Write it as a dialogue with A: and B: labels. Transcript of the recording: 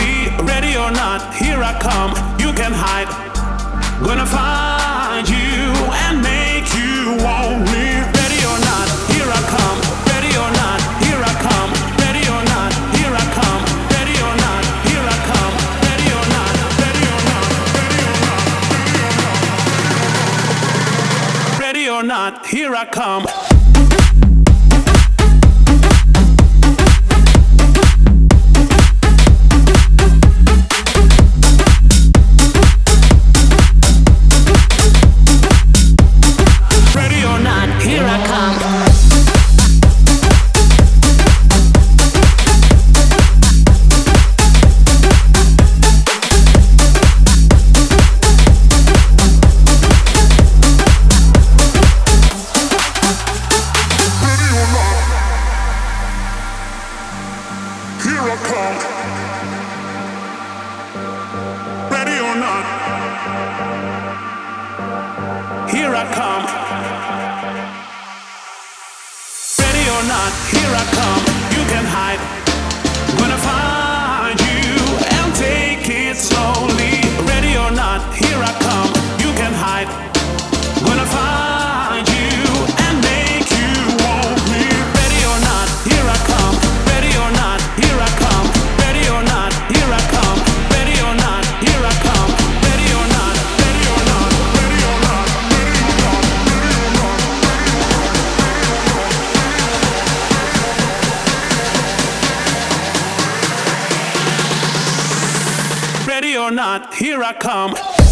A: slowly. Ready or not, here I come. You can hide. Gonna find you and make you want me. Ready or not, here I come. Ready or not, here I come. Ready or not, here I come. Ready or not, here I come. Ready or not, ready or not, ready or not, ready or not, here I come.
B: Here I come.
A: Ready or not, here I come. Ready or not, here I come. You can hide. Gonna find you and take it slowly. Ready or not, here I come. You can hide. Gonna find you and make you want me. Ready or not, here I come. Ready or not, here I come. Ready or not, here I come. Ready or not, here I come. Ready or not, ready or not, ready or not, ready or not, ready or not, ready or not, here I come.